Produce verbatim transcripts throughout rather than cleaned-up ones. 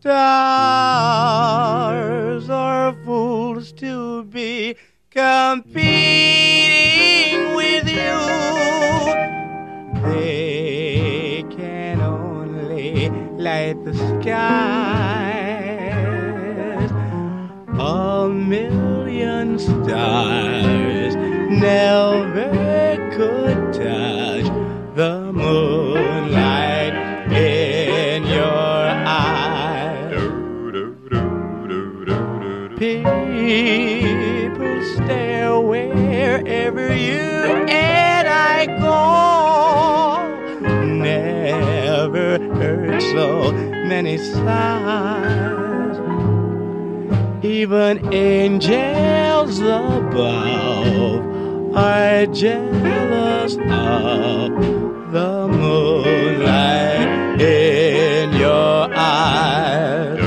stars are fools to be competing with you. They can only light the skies. A million stars never could touch the moonlight in your eyes. People stare wherever you and I go. Never heard so many sighs. Even angels above are jealous of the moonlight in your eyes.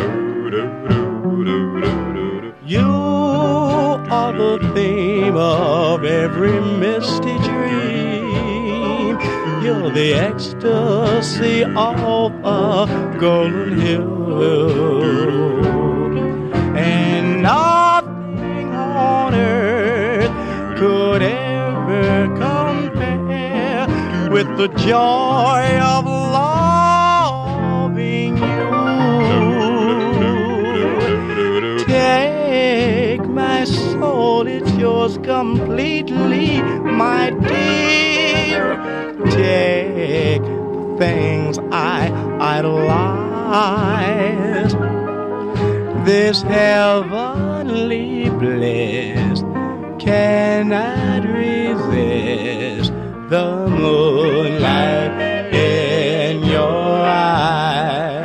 You are the theme of every misty dream. You're the ecstasy of a golden hill. And nothing on earth could ever compare with the joy of loving you. Take my soul, it's yours completely, my dear. Take the things I idolize. This heavenly bliss cannot resist the moonlight in your eyes.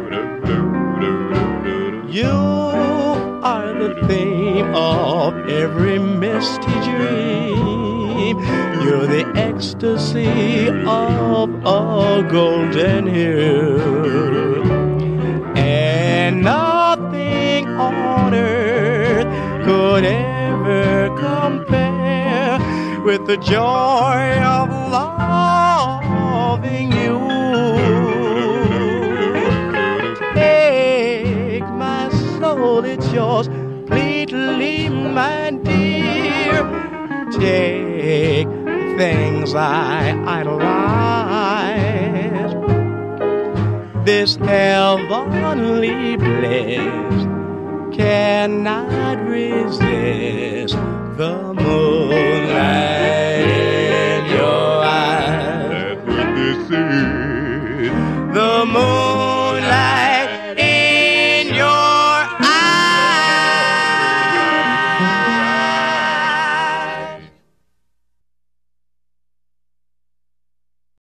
You are the theme of every misty dream. You're the ecstasy of a golden hill. And nothing on earth could ever compare with the joy of loving you. Take my soul, it's yours completely, my dear. Take the things I idolize. This heavenly bliss cannot resist the moonlight in your eyes. That's what this is. The moon.